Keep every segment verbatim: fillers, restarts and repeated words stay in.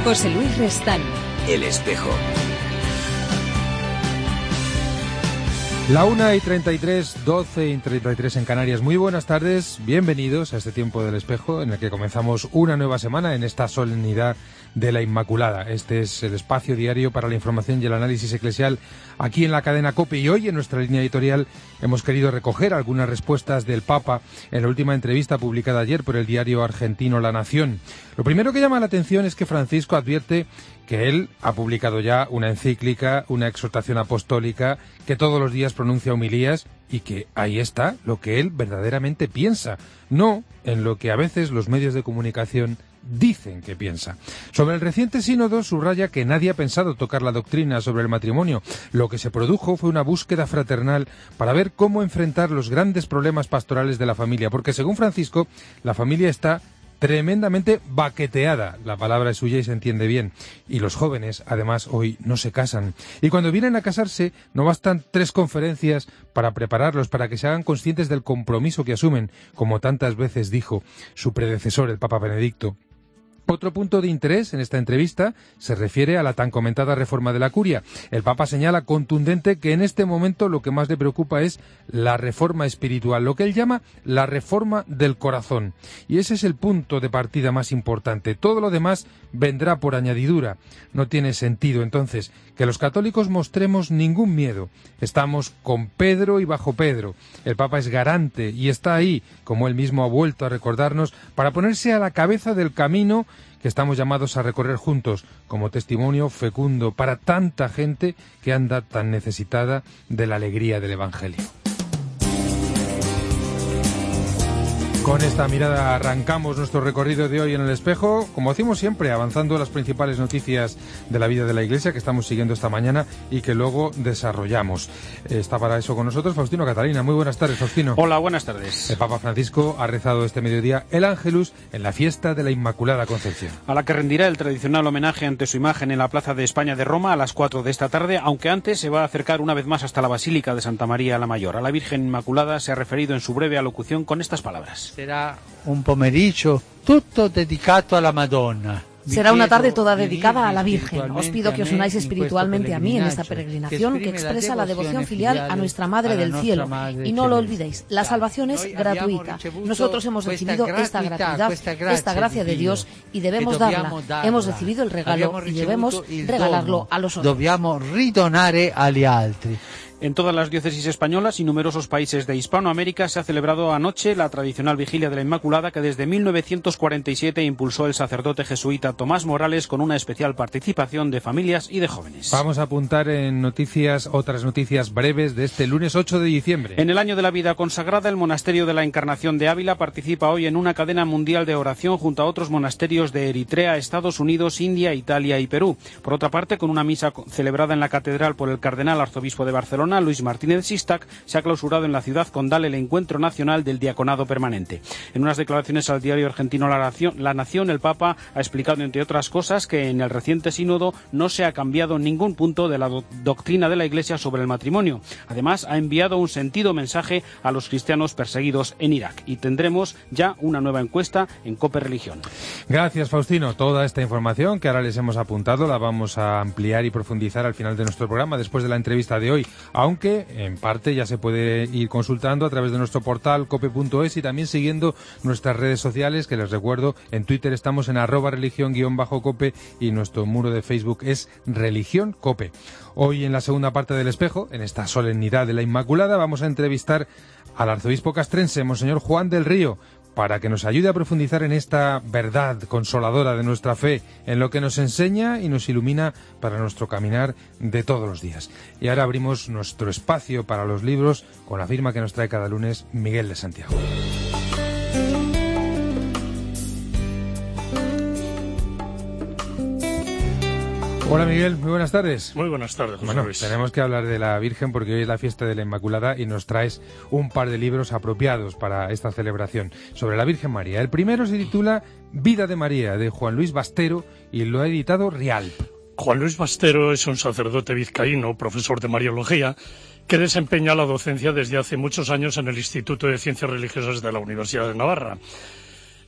José Luis Restán. El Espejo. La una y treinta y tres, doce y treinta y tres en Canarias. Muy buenas tardes, bienvenidos a este tiempo del Espejo en el que comenzamos una nueva semana en esta solemnidad de la Inmaculada. Este es el espacio diario para la información y el análisis eclesial aquí en la cadena COPE, y hoy en nuestra línea editorial hemos querido recoger algunas respuestas del Papa en la última entrevista publicada ayer por el diario argentino La Nación. Lo primero que llama la atención es que Francisco advierte que él ha publicado ya una encíclica, una exhortación apostólica, que todos los días pronuncia homilías y que ahí está lo que él verdaderamente piensa, no en lo que a veces los medios de comunicación dicen que piensa. Sobre el reciente sínodo subraya que nadie ha pensado tocar la doctrina sobre el matrimonio. Lo que se produjo fue una búsqueda fraternal para ver cómo enfrentar los grandes problemas pastorales de la familia, porque según Francisco, la familia está tremendamente baqueteada, la palabra es suya y se entiende bien, y los jóvenes además hoy no se casan, y cuando vienen a casarse no bastan tres conferencias para prepararlos, para que se hagan conscientes del compromiso que asumen, como tantas veces dijo su predecesor, el Papa Benedicto. Otro punto de interés en esta entrevista se refiere a la tan comentada reforma de la curia. El Papa señala contundente que en este momento lo que más le preocupa es la reforma espiritual, lo que él llama la reforma del corazón. Y ese es el punto de partida más importante. Todo lo demás vendrá por añadidura. No tiene sentido, entonces, que los católicos mostremos ningún miedo. Estamos con Pedro y bajo Pedro. El Papa es garante y está ahí, como él mismo ha vuelto a recordarnos, para ponerse a la cabeza del camino que estamos llamados a recorrer juntos, como testimonio fecundo para tanta gente que anda tan necesitada de la alegría del Evangelio. Con esta mirada arrancamos nuestro recorrido de hoy en el Espejo, como hacemos siempre, avanzando las principales noticias de la vida de la Iglesia que estamos siguiendo esta mañana y que luego desarrollamos. Está para eso con nosotros Faustino Catalina. Muy buenas tardes, Faustino. Hola, buenas tardes. El Papa Francisco ha rezado este mediodía el Ángelus en la fiesta de la Inmaculada Concepción, a la que rendirá el tradicional homenaje ante su imagen en la Plaza de España de Roma a las cuatro de esta tarde, aunque antes se va a acercar una vez más hasta la Basílica de Santa María la Mayor. A la Virgen Inmaculada se ha referido en su breve alocución con estas palabras. Será un pomeriggio tutto dedicato alla Madonna. Será una tarde toda dedicada a la Virgen. Os pido que os unáis espiritualmente a mí en esta peregrinación que expresa la devoción filial a nuestra Madre del Cielo. Y no lo olvidéis, la salvación es gratuita. Nosotros hemos recibido esta gratuidad, esta gracia de Dios, y debemos darla. Hemos recibido el regalo y debemos regalarlo a los otros. Dobbiamo ridonare agli altri. En todas las diócesis españolas y numerosos países de Hispanoamérica se ha celebrado anoche la tradicional Vigilia de la Inmaculada que desde mil novecientos cuarenta y siete impulsó el sacerdote jesuita Tomás Morales, con una especial participación de familias y de jóvenes. Vamos a apuntar en noticias, otras noticias breves de este lunes ocho de diciembre. En el año de la vida consagrada, el Monasterio de la Encarnación de Ávila participa hoy en una cadena mundial de oración junto a otros monasterios de Eritrea, Estados Unidos, India, Italia y Perú. Por otra parte, con una misa celebrada en la catedral por el cardenal arzobispo de Barcelona, Luis Martínez Sistac, se ha clausurado en la ciudad condal el Encuentro Nacional del Diaconado Permanente. En unas declaraciones al diario argentino La Nación, La Nación, el Papa ha explicado, entre otras cosas, que en el reciente sínodo no se ha cambiado ningún punto de la do- doctrina de la Iglesia sobre el matrimonio. Además, ha enviado un sentido mensaje a los cristianos perseguidos en Irak. Y tendremos ya una nueva encuesta en COPE Religión. Gracias, Faustino. Toda esta información que ahora les hemos apuntado la vamos a ampliar y profundizar al final de nuestro programa, después de la entrevista de hoy, aunque en parte ya se puede ir consultando a través de nuestro portal cope punto es y también siguiendo nuestras redes sociales, que les recuerdo, en Twitter estamos en arroba religión guión bajo cope y nuestro muro de Facebook es religión cope. Hoy en la segunda parte del Espejo, en esta solemnidad de la Inmaculada, vamos a entrevistar al arzobispo castrense, Monseñor Juan del Río, para que nos ayude a profundizar en esta verdad consoladora de nuestra fe, en lo que nos enseña y nos ilumina para nuestro caminar de todos los días. Y ahora abrimos nuestro espacio para los libros con la firma que nos trae cada lunes Miguel de Santiago. Hola Miguel, muy buenas tardes. Muy buenas tardes, José Bueno, Luis. tenemos que hablar de la Virgen porque hoy es la fiesta de la Inmaculada y nos traes un par de libros apropiados para esta celebración sobre la Virgen María. El primero se titula Vida de María, de Juan Luis Bastero, y lo ha editado Rialp. Juan Luis Bastero es un sacerdote vizcaíno, profesor de Mariología, que desempeña la docencia desde hace muchos años en el Instituto de Ciencias Religiosas de la Universidad de Navarra.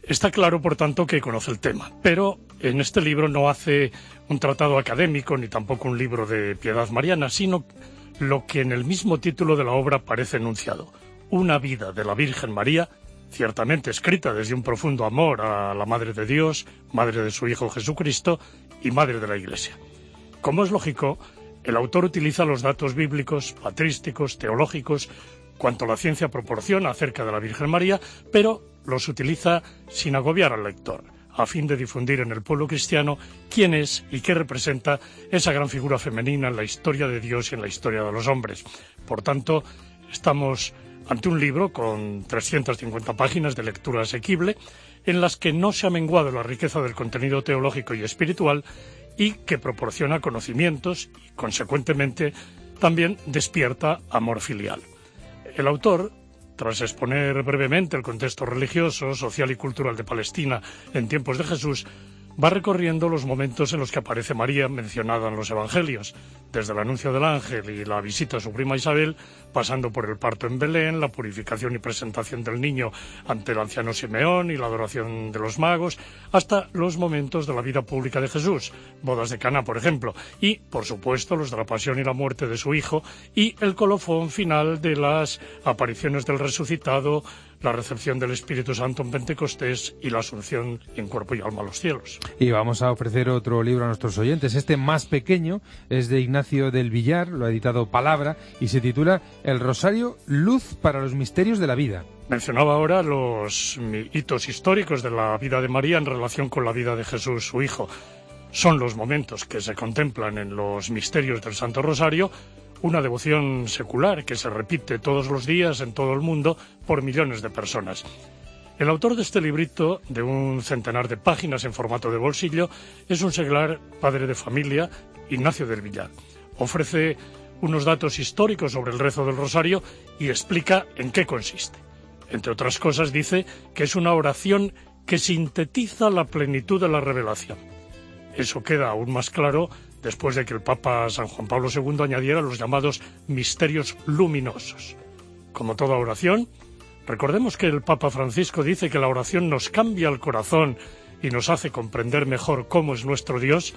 Está claro, por tanto, que conoce el tema, pero en este libro no hace un tratado académico ni tampoco un libro de piedad mariana, sino lo que en el mismo título de la obra parece enunciado: una vida de la Virgen María, ciertamente escrita desde un profundo amor a la Madre de Dios, Madre de su Hijo Jesucristo y Madre de la Iglesia. Como es lógico, el autor utiliza los datos bíblicos, patrísticos, teológicos, cuanto la ciencia proporciona acerca de la Virgen María, pero los utiliza sin agobiar al lector, a fin de difundir en el pueblo cristiano quién es y qué representa esa gran figura femenina en la historia de Dios y en la historia de los hombres. Por tanto, estamos ante un libro con trescientas cincuenta páginas de lectura asequible, en las que no se ha menguado la riqueza del contenido teológico y espiritual y que proporciona conocimientos y, consecuentemente, también despierta amor filial. El autor, tras exponer brevemente el contexto religioso, social y cultural de Palestina en tiempos de Jesús, va recorriendo los momentos en los que aparece María mencionada en los Evangelios, desde el anuncio del ángel y la visita a su prima Isabel, pasando por el parto en Belén, la purificación y presentación del niño ante el anciano Simeón y la adoración de los magos, hasta los momentos de la vida pública de Jesús, bodas de Caná, por ejemplo, y, por supuesto, los de la pasión y la muerte de su hijo, y el colofón final de las apariciones del resucitado, la recepción del Espíritu Santo en Pentecostés y la asunción en cuerpo y alma a los cielos. Y vamos a ofrecer otro libro a nuestros oyentes. Este más pequeño es de Ignacio del Villar, lo ha editado Palabra, y se titula El Rosario, luz para los misterios de la vida. Mencionaba ahora los hitos históricos de la vida de María en relación con la vida de Jesús, su hijo. Son los momentos que se contemplan en los misterios del Santo Rosario, una devoción secular que se repite todos los días en todo el mundo por millones de personas. El autor de este librito, de un centenar de páginas en formato de bolsillo, es un seglar padre de familia, Ignacio del Villar. Ofrece unos datos históricos sobre el rezo del Rosario y explica en qué consiste. Entre otras cosas, dice que es una oración que sintetiza la plenitud de la revelación. Eso queda aún más claro después de que el Papa San Juan Pablo segundo añadiera los llamados misterios luminosos. Como toda oración, recordemos que el Papa Francisco dice que la oración nos cambia el corazón y nos hace comprender mejor cómo es nuestro Dios.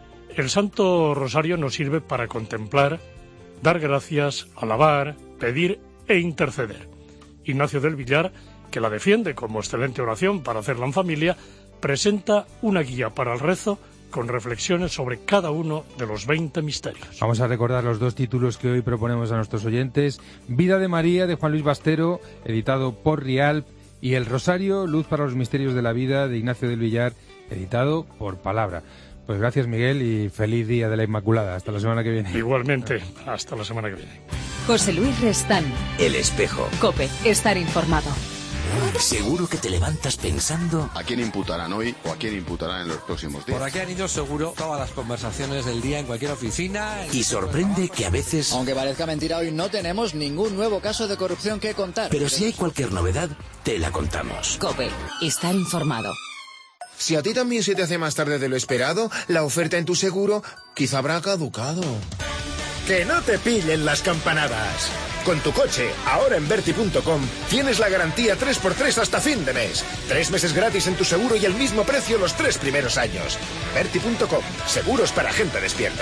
El Santo Rosario nos sirve para contemplar, dar gracias, alabar, pedir e interceder. Ignacio del Villar, que la defiende como excelente oración para hacerla en familia, presenta una guía para el rezo con reflexiones sobre cada uno de los veinte misterios. Vamos a recordar los dos títulos que hoy proponemos a nuestros oyentes: Vida de María, de Juan Luis Bastero, editado por Rialp, y El Rosario, luz para los misterios de la vida, de Ignacio del Villar, editado por Palabra. Pues gracias, Miguel, y feliz Día de la Inmaculada. Hasta la semana que viene. Igualmente, hasta la semana que viene. José Luis Restán. El Espejo. COPE. Estar informado. Seguro que te levantas pensando... ¿A quién imputarán hoy o a quién imputarán en los próximos días? Por aquí han ido seguro todas las conversaciones del día en cualquier oficina. Y sorprende que a veces... Aunque parezca mentira, hoy no tenemos ningún nuevo caso de corrupción que contar. Pero si hay cualquier novedad, te la contamos. COPE. Estar informado. Si a ti también se te hace más tarde de lo esperado, la oferta en tu seguro quizá habrá caducado. ¡Que no te pillen las campanadas! Con tu coche, ahora en Berti punto com, tienes la garantía tres por tres hasta fin de mes. Tres meses gratis en tu seguro y el mismo precio los tres primeros años. Berti punto com, seguros para gente despierta.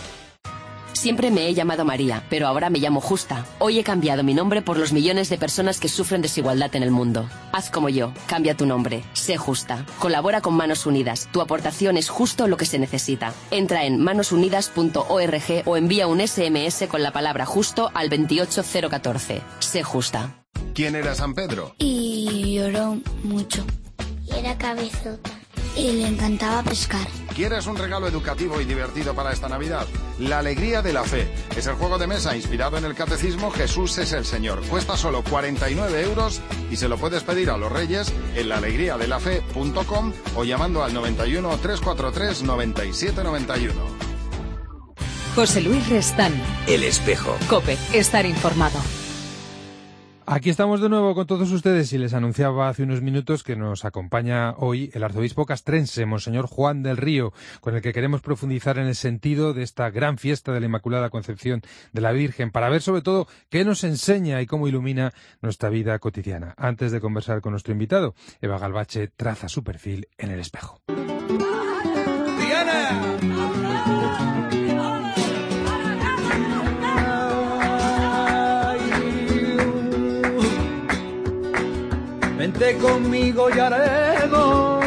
Siempre me he llamado María, pero ahora me llamo Justa. Hoy he cambiado mi nombre por los millones de personas que sufren desigualdad en el mundo. Haz como yo, cambia tu nombre, sé Justa. Colabora con Manos Unidas, tu aportación es justo lo que se necesita. Entra en manos unidas punto org o envía un ese eme ese con la palabra justo al veintiocho cero catorce. Sé Justa. ¿Quién era San Pedro? Y lloró mucho. Y era cabezota. Y le encantaba pescar. ¿Quieres un regalo educativo y divertido para esta Navidad? La Alegría de la Fe. Es el juego de mesa inspirado en el Catecismo Jesús es el Señor. Cuesta solo cuarenta y nueve euros y se lo puedes pedir a los Reyes en la alegría de la fe punto com o llamando al noventa y uno, trescientos cuarenta y tres, noventa y siete noventa y uno. José Luis Restán. El Espejo. COPE. Estar informado. Aquí estamos de nuevo con todos ustedes y les anunciaba hace unos minutos que nos acompaña hoy el arzobispo castrense, Monseñor Juan del Río, con el que queremos profundizar en el sentido de esta gran fiesta de la Inmaculada Concepción de la Virgen, para ver sobre todo qué nos enseña y cómo ilumina nuestra vida cotidiana. Antes de conversar con nuestro invitado, Eva Galvache traza su perfil en el espejo. ¡Diana! Vente conmigo y haremos.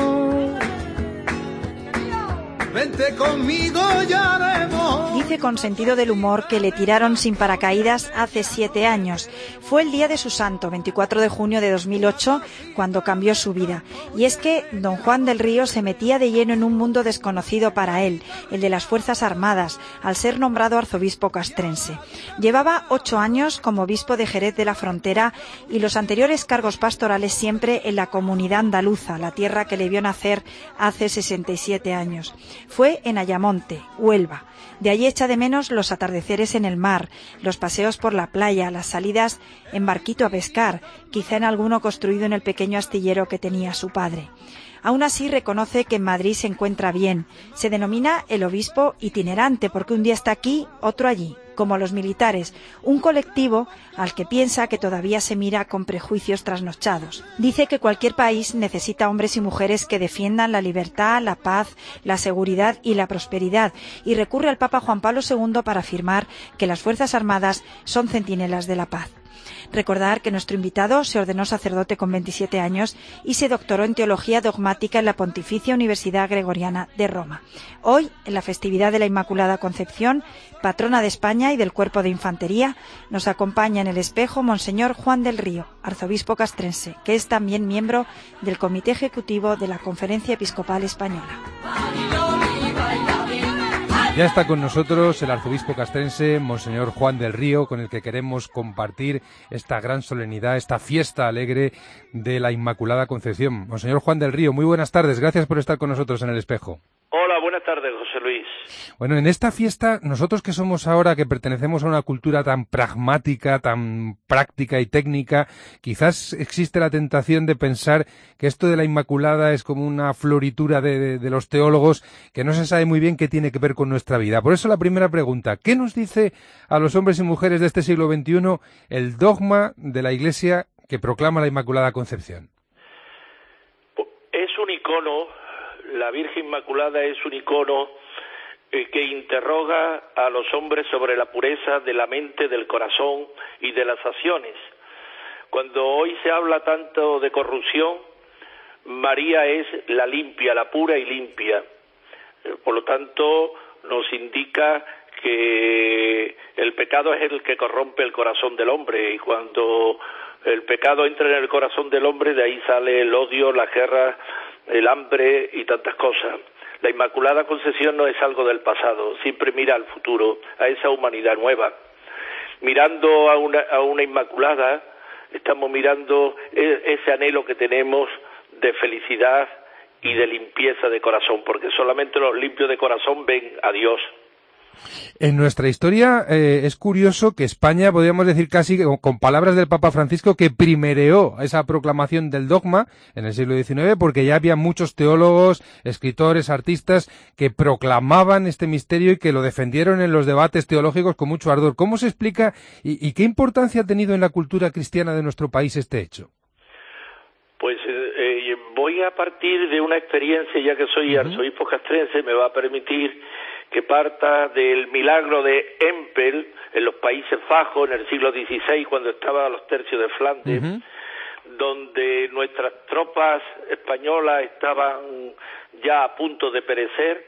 Vente conmigo y haremos. Dice con sentido del humor que le tiraron sin paracaídas hace siete años. Fue el día de su santo, veinticuatro de junio de dos mil ocho, cuando cambió su vida. Y es que don Juan del Río se metía de lleno en un mundo desconocido para él, el de las Fuerzas Armadas, al ser nombrado arzobispo castrense. Llevaba ocho años como obispo de Jerez de la Frontera y los anteriores cargos pastorales siempre en la comunidad andaluza, la tierra que le vio nacer hace sesenta y siete años. Fue en Ayamonte, Huelva. De allí echa de menos los atardeceres en el mar, los paseos por la playa, las salidas en barquito a pescar, quizá en alguno construido en el pequeño astillero que tenía su padre. Aún así reconoce que en Madrid se encuentra bien. Se denomina el obispo itinerante porque un día está aquí, otro allí, como los militares, un colectivo al que piensa que todavía se mira con prejuicios trasnochados. Dice que cualquier país necesita hombres y mujeres que defiendan la libertad, la paz, la seguridad y la prosperidad, y recurre al Papa Juan Pablo segundo para afirmar que las Fuerzas Armadas son centinelas de la paz. Recordar que nuestro invitado se ordenó sacerdote con veintisiete años y se doctoró en Teología Dogmática en la Pontificia Universidad Gregoriana de Roma. Hoy, en la festividad de la Inmaculada Concepción, patrona de España y del Cuerpo de Infantería, nos acompaña en el espejo Monseñor Juan del Río, arzobispo castrense, que es también miembro del Comité Ejecutivo de la Conferencia Episcopal Española. Ya está con nosotros el arzobispo castrense, Monseñor Juan del Río, con el que queremos compartir esta gran solemnidad, esta fiesta alegre de la Inmaculada Concepción. Monseñor Juan del Río, muy buenas tardes, gracias por estar con nosotros en el espejo. Hola, buenas tardes, José Luis. Bueno, en esta fiesta, nosotros que somos ahora, que pertenecemos a una cultura tan pragmática, tan práctica y técnica, quizás existe la tentación de pensar que esto de la Inmaculada es como una floritura de, de, de los teólogos que no se sabe muy bien qué tiene que ver con nuestra vida. Por eso la primera pregunta, ¿qué nos dice a los hombres y mujeres de este siglo veintiuno el dogma de la Iglesia que proclama la Inmaculada Concepción? Es un icono. La Virgen Inmaculada es un icono eh, que interroga a los hombres sobre la pureza de la mente, del corazón y de las acciones. Cuando hoy se habla tanto de corrupción, María es la limpia, la pura y limpia. Eh, por lo tanto, nos indica que el pecado es el que corrompe el corazón del hombre, y cuando el pecado entra en el corazón del hombre, de ahí sale el odio, la guerra, el hambre y tantas cosas. La Inmaculada Concepción no es algo del pasado, siempre mira al futuro, a esa humanidad nueva. Mirando a una, a una Inmaculada, estamos mirando ese anhelo que tenemos de felicidad y de limpieza de corazón, porque solamente los limpios de corazón ven a Dios. En nuestra historia eh, es curioso que España, podríamos decir casi con, con palabras del Papa Francisco, que primereó esa proclamación del dogma en el siglo diecinueve, porque ya había muchos teólogos, escritores, artistas que proclamaban este misterio y que lo defendieron en los debates teológicos con mucho ardor. ¿Cómo se explica y, y qué importancia ha tenido en la cultura cristiana de nuestro país este hecho? Pues eh, voy a partir de una experiencia, ya que soy uh-huh. arzobispo castrense, me va a permitir que parta del milagro de Empel en los Países Bajos en el siglo dieciséis, cuando estaba a los tercios de Flandes, uh-huh. donde nuestras tropas españolas estaban ya a punto de perecer,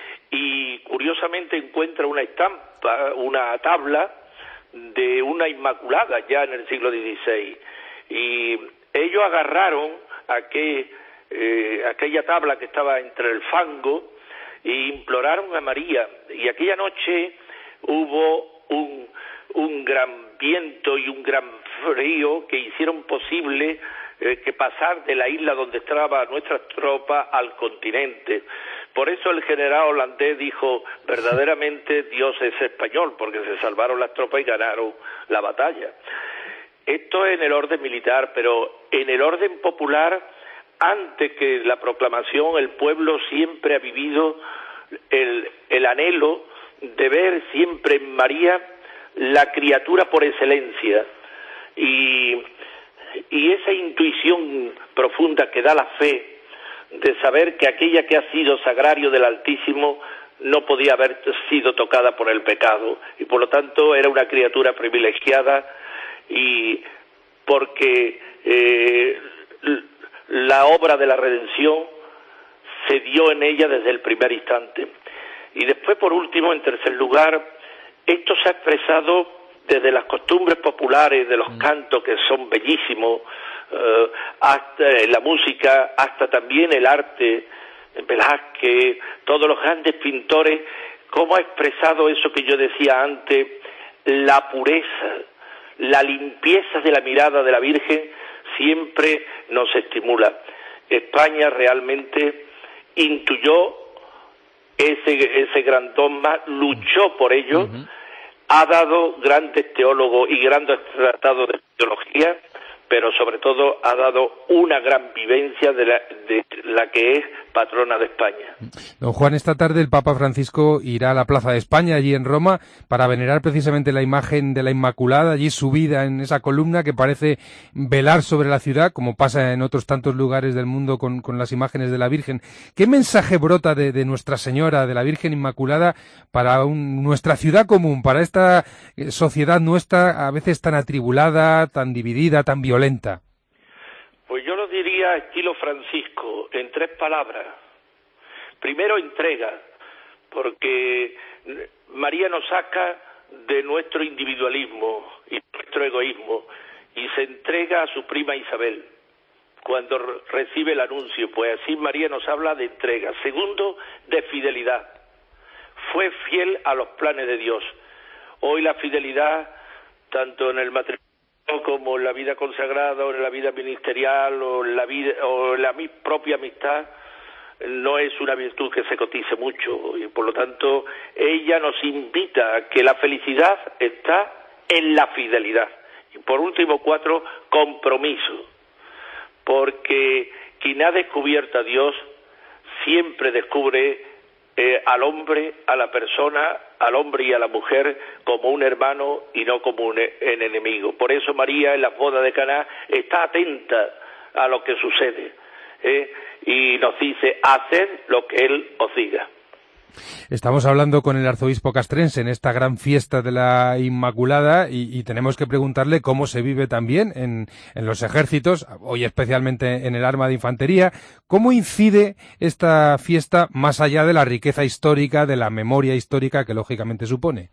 y curiosamente encuentra una estampa, una tabla de una Inmaculada ya en el siglo dieciséis, y ellos agarraron aquel, eh, aquella tabla que estaba entre el fango e imploraron a María, y aquella noche hubo un, un gran viento y un gran frío que hicieron posible eh, que pasar de la isla donde estaba nuestra tropa al continente. Por eso el general holandés dijo, verdaderamente Dios es español, porque se salvaron las tropas y ganaron la batalla. Esto en el orden militar, pero en el orden popular, antes que la proclamación, el pueblo siempre ha vivido el, el anhelo de ver siempre en María la criatura por excelencia, y, y esa intuición profunda que da la fe de saber que aquella que ha sido sagrario del Altísimo no podía haber sido tocada por el pecado, y por lo tanto era una criatura privilegiada, y porque eh, la obra de la redención se dio en ella desde el primer instante. Y después, por último, en tercer lugar, esto se ha expresado desde las costumbres populares de los cantos, que son bellísimos, eh, hasta la música, hasta también el arte, Velázquez, todos los grandes pintores, cómo ha expresado eso que yo decía antes, la pureza, la limpieza de la mirada de la Virgen, siempre nos estimula. España realmente intuyó ese, ese gran dogma, luchó por ello, uh-huh. Ha dado grandes teólogos y grandes tratados de teología, pero sobre todo ha dado una gran vivencia de la, de la que es patrona de España. Don Juan, esta tarde el Papa Francisco irá a la Plaza de España, allí en Roma, para venerar precisamente la imagen de la Inmaculada, allí subida en esa columna que parece velar sobre la ciudad, como pasa en otros tantos lugares del mundo con, con las imágenes de la Virgen. ¿Qué mensaje brota de, de Nuestra Señora, de la Virgen Inmaculada, para un, nuestra ciudad común, para esta sociedad nuestra, a veces tan atribulada, tan dividida, tan violenta? Pues yo lo diría estilo Francisco, en tres palabras. Primero, entrega, porque María nos saca de nuestro individualismo y nuestro egoísmo y se entrega a su prima Isabel cuando recibe el anuncio. Pues así María nos habla de entrega. Segundo, de fidelidad. Fue fiel a los planes de Dios. Hoy la fidelidad, tanto en el matrimonio como en la vida consagrada o en la vida ministerial o en la vida o en la mi propia amistad, no es una virtud que se cotice mucho, y por lo tanto ella nos invita a que la felicidad está en la fidelidad. Y por último, cuatro, compromiso, porque quien ha descubierto a Dios siempre descubre eh, al hombre, a la persona, al hombre y a la mujer como un hermano y no como un, un enemigo. Por eso María en la boda de Caná está atenta a lo que sucede, ¿eh? y nos dice, haced lo que Él os diga. Estamos hablando con el arzobispo castrense en esta gran fiesta de la Inmaculada y, y tenemos que preguntarle cómo se vive también en, en los ejércitos, hoy especialmente en el arma de infantería. ¿Cómo incide esta fiesta más allá de la riqueza histórica, de la memoria histórica que lógicamente supone?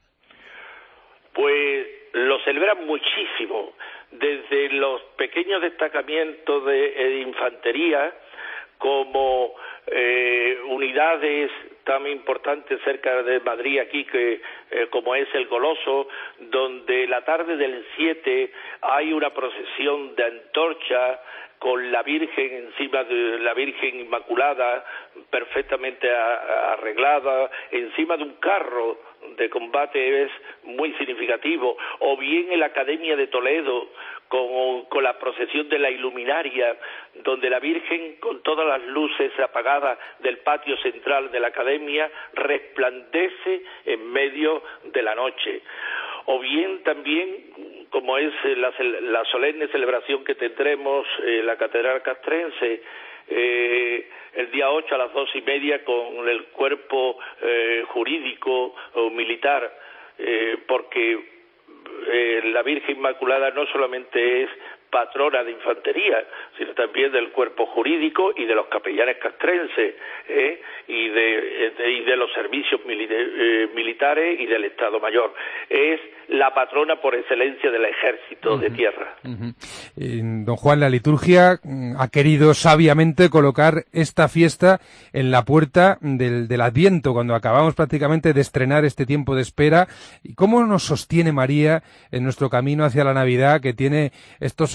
Pues lo celebran muchísimo, desde los pequeños destacamientos de, de infantería como eh, unidades tan importante cerca de Madrid aquí que eh, como es el Goloso, donde la tarde del siete hay una procesión de antorcha con la Virgen encima de la Virgen Inmaculada perfectamente a, arreglada encima de un carro de combate, es muy significativo. O bien en la Academia de Toledo con, con la procesión de la Iluminaria, donde la Virgen, con todas las luces apagadas del patio central de la Academia, resplandece en medio de la noche. O bien también, como es la, la solemne celebración que tendremos en la Catedral Castrense, eh, el día ocho a las dos y media con el cuerpo eh, jurídico o militar, eh, porque eh, la Virgen Inmaculada no solamente es patrona de infantería, sino también del cuerpo jurídico y de los capellanes castrenses, ¿eh? y, de, de, y de los servicios milita eh, militares y del Estado Mayor. Es la patrona por excelencia del ejército uh-huh. de tierra. Uh-huh. eh, don Juan, la liturgia ha querido sabiamente colocar esta fiesta en la puerta del, del Adviento, cuando acabamos prácticamente de estrenar este tiempo de espera. ¿Y cómo nos sostiene María en nuestro camino hacia la Navidad, que tiene estos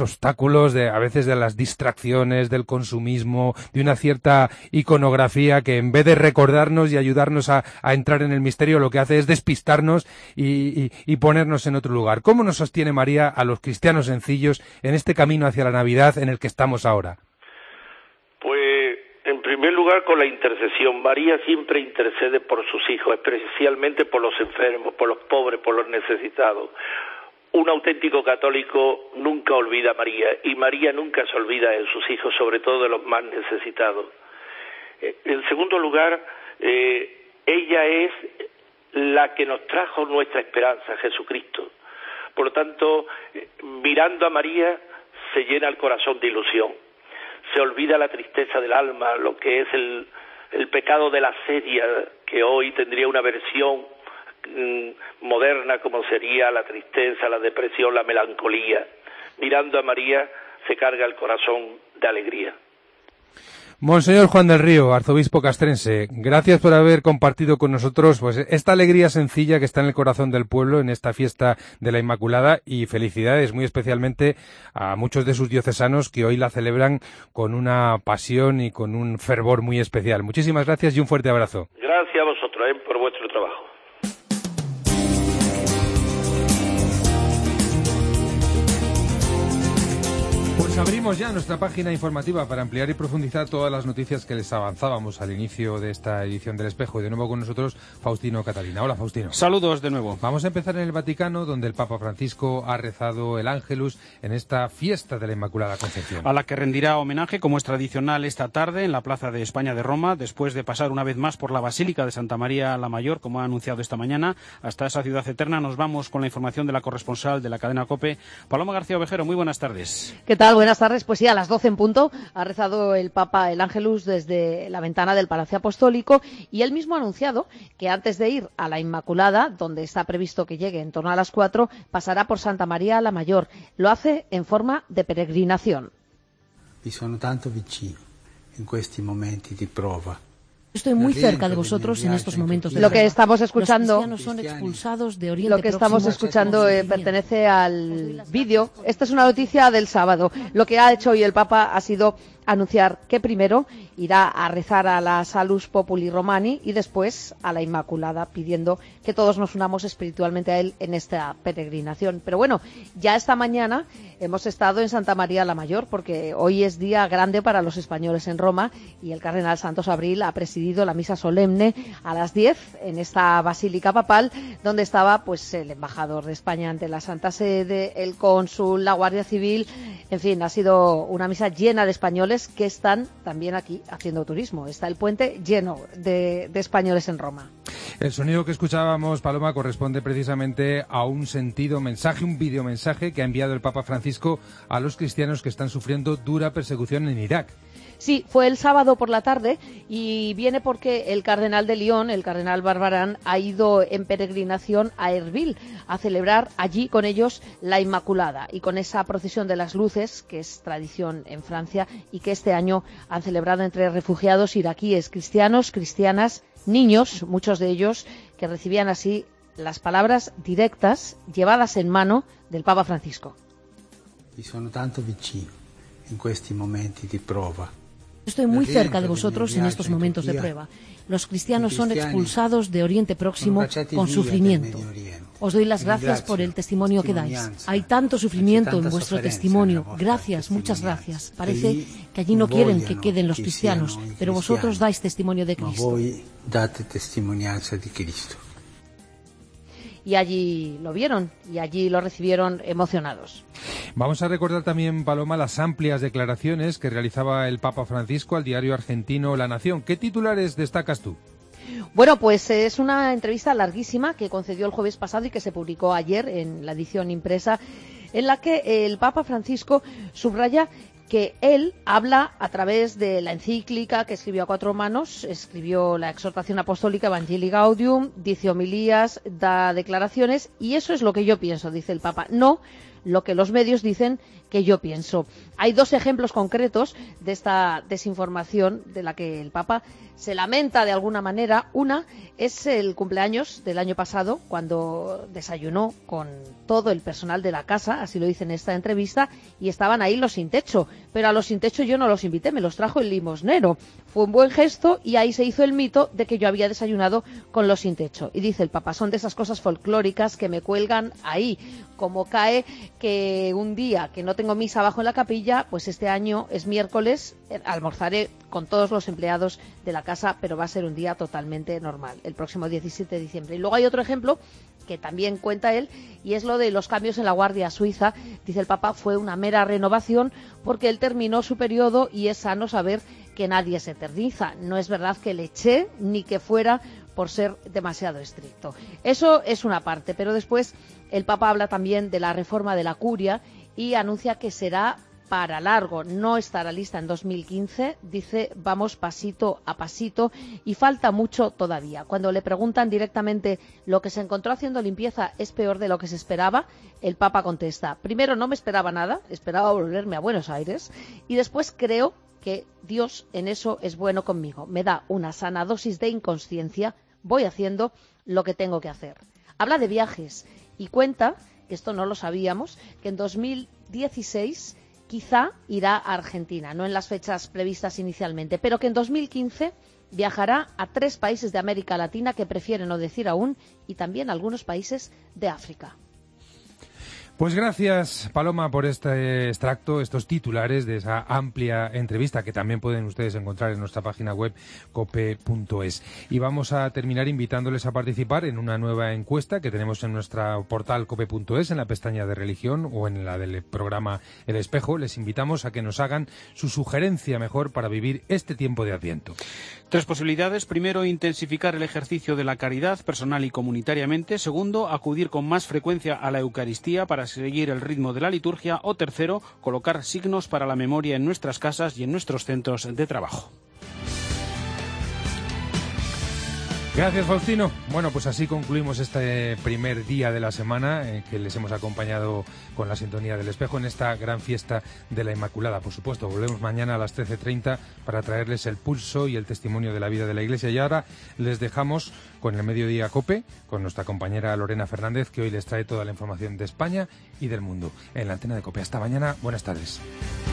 obstáculos, de a veces de las distracciones, del consumismo, de una cierta iconografía que en vez de recordarnos y ayudarnos a, a entrar en el misterio, lo que hace es despistarnos y, y, y ponernos en otro lugar. ¿Cómo nos sostiene María a los cristianos sencillos en este camino hacia la Navidad en el que estamos ahora? Pues, en primer lugar, con la intercesión. María siempre intercede por sus hijos, especialmente por los enfermos, por los pobres, por los necesitados. Un auténtico católico nunca olvida a María, y María nunca se olvida de sus hijos, sobre todo de los más necesitados. En segundo lugar, eh, ella es la que nos trajo nuestra esperanza, Jesucristo. Por lo tanto, mirando a María, se llena el corazón de ilusión. Se olvida la tristeza del alma, lo que es el, el pecado de la sedia, que hoy tendría una versión mmm, moderna, como sería la tristeza, la depresión, la melancolía. Mirando a María, se carga el corazón de alegría. Monseñor Juan del Río, arzobispo castrense, gracias por haber compartido con nosotros pues esta alegría sencilla que está en el corazón del pueblo en esta fiesta de la Inmaculada, y felicidades muy especialmente a muchos de sus diocesanos que hoy la celebran con una pasión y con un fervor muy especial. Muchísimas gracias y un fuerte abrazo. Gracias a vosotros eh, por vuestro trabajo. Pues abrimos ya nuestra página informativa para ampliar y profundizar todas las noticias que les avanzábamos al inicio de esta edición del Espejo. Y de nuevo con nosotros Faustino Catalina. Hola, Faustino. Saludos de nuevo. Vamos a empezar en el Vaticano, donde el Papa Francisco ha rezado el Ángelus en esta fiesta de la Inmaculada Concepción. A la que rendirá homenaje, como es tradicional, esta tarde en la Plaza de España de Roma, después de pasar una vez más por la Basílica de Santa María la Mayor, como ha anunciado esta mañana. Hasta esa ciudad eterna nos vamos con la información de la corresponsal de la cadena COPE, Paloma García Ovejero. Muy buenas tardes. ¿Qué tal? Buenas tardes. Pues sí, a las doce en punto ha rezado el Papa el Ángelus desde la ventana del Palacio Apostólico, y él mismo ha anunciado que antes de ir a la Inmaculada, donde está previsto que llegue en torno a las cuatro, pasará por Santa María la Mayor. Lo hace en forma de peregrinación. Vi sono tanto vicino en questi momenti di prova. Estoy muy cerca de vosotros en estos momentos de Lo que estamos escuchando, Los cristianos son expulsados de Oriente lo que estamos Próximo. escuchando eh, pertenece al vídeo. Esta es una noticia del sábado. Lo que ha hecho hoy el Papa ha sido anunciar que primero irá a rezar a la Salus Populi Romani y después a la Inmaculada, pidiendo que todos nos unamos espiritualmente a él en esta peregrinación. Pero bueno, ya esta mañana hemos estado en Santa María la Mayor, porque hoy es día grande para los españoles en Roma, y el cardenal Santos Abril ha presidido la misa solemne a las diez en esta basílica papal, donde estaba pues el embajador de España ante la Santa Sede, el cónsul, la Guardia Civil. En fin, ha sido una misa llena de españoles que están también aquí haciendo turismo. Está el puente lleno de, de españoles en Roma. El sonido que escuchábamos, Paloma, corresponde precisamente a un sentido mensaje, un videomensaje que ha enviado el Papa Francisco a los cristianos que están sufriendo dura persecución en Irak. Sí, fue el sábado por la tarde, y viene porque el cardenal de Lyon, el cardenal Barbarán, ha ido en peregrinación a Erbil a celebrar allí con ellos la Inmaculada, y con esa procesión de las luces, que es tradición en Francia y que este año han celebrado entre refugiados iraquíes, cristianos, cristianas, niños, muchos de ellos que recibían así las palabras directas, llevadas en mano, del Papa Francisco. Vi sono tanto vicino en questi momenti di prova. Estoy muy cerca de vosotros en estos momentos de prueba. Los cristianos son expulsados de Oriente Próximo con sufrimiento. Os doy las gracias por el testimonio que dais. Hay tanto sufrimiento en vuestro testimonio. Gracias, muchas gracias. Parece que allí no quieren que queden los cristianos, pero vosotros dais testimonio de Cristo. Y allí lo vieron, y allí lo recibieron emocionados. Vamos a recordar también, Paloma, las amplias declaraciones que realizaba el Papa Francisco al diario argentino La Nación. ¿Qué titulares destacas tú? Bueno, pues es una entrevista larguísima que concedió el jueves pasado y que se publicó ayer en la edición impresa, en la que el Papa Francisco subraya que él habla a través de la encíclica que escribió a cuatro manos, escribió la exhortación apostólica Evangelii Gaudium, dice homilías, da declaraciones, y eso es lo que yo pienso, dice el Papa. No lo que los medios dicen que yo pienso. Hay dos ejemplos concretos de esta desinformación de la que el Papa se lamenta de alguna manera. Una es el cumpleaños del año pasado, cuando desayunó con todo el personal de la casa, así lo dice en esta entrevista, y estaban ahí los sin techo. Pero a los sin techo yo no los invité, me los trajo el limosnero. Fue un buen gesto y ahí se hizo el mito de que yo había desayunado con los sin techo. Y dice el Papa, son de esas cosas folclóricas que me cuelgan ahí. Como cae que un día que no tengo misa abajo en la capilla, pues este año es miércoles, almorzaré con todos los empleados de la casa, pero va a ser un día totalmente normal, el próximo diecisiete de diciembre. Y luego hay otro ejemplo que también cuenta él, y es lo de los cambios en la Guardia Suiza. Dice el Papa, fue una mera renovación porque él terminó su periodo y es sano saber que nadie se eterniza. No es verdad que le eché ni que fuera por ser demasiado estricto. Eso es una parte, pero después el Papa habla también de la reforma de la curia y anuncia que será para largo, no estará lista en dos mil quince, dice vamos pasito a pasito y falta mucho todavía. Cuando le preguntan directamente lo que se encontró haciendo limpieza es peor de lo que se esperaba, el Papa contesta, primero no me esperaba nada, esperaba volverme a Buenos Aires y después creo que Dios en eso es bueno conmigo, me da una sana dosis de inconsciencia, voy haciendo lo que tengo que hacer. Habla de viajes y cuenta, que esto no lo sabíamos, que en dos mil dieciséis quizá irá a Argentina, no en las fechas previstas inicialmente, pero que en dos mil quince viajará a tres países de América Latina que prefiere no decir aún y también a algunos países de África. Pues gracias, Paloma, por este extracto, estos titulares de esa amplia entrevista que también pueden ustedes encontrar en nuestra página web cope punto es. Y vamos a terminar invitándoles a participar en una nueva encuesta que tenemos en nuestro portal cope punto es, en la pestaña de religión o en la del programa El Espejo. Les invitamos a que nos hagan su sugerencia mejor para vivir este tiempo de Adviento. Tres posibilidades. Primero, intensificar el ejercicio de la caridad personal y comunitariamente. Segundo, acudir con más frecuencia a la Eucaristía para seguir el ritmo de la liturgia. O tercero, colocar signos para la memoria en nuestras casas y en nuestros centros de trabajo. Gracias, Faustino. Bueno, pues así concluimos este primer día de la semana eh, que les hemos acompañado con la sintonía del Espejo en esta gran fiesta de la Inmaculada. Por supuesto, volvemos mañana a las trece treinta para traerles el pulso y el testimonio de la vida de la Iglesia. Y ahora les dejamos con el Mediodía Cope, con nuestra compañera Lorena Fernández, que hoy les trae toda la información de España y del mundo en la antena de Cope. Hasta mañana. Buenas tardes.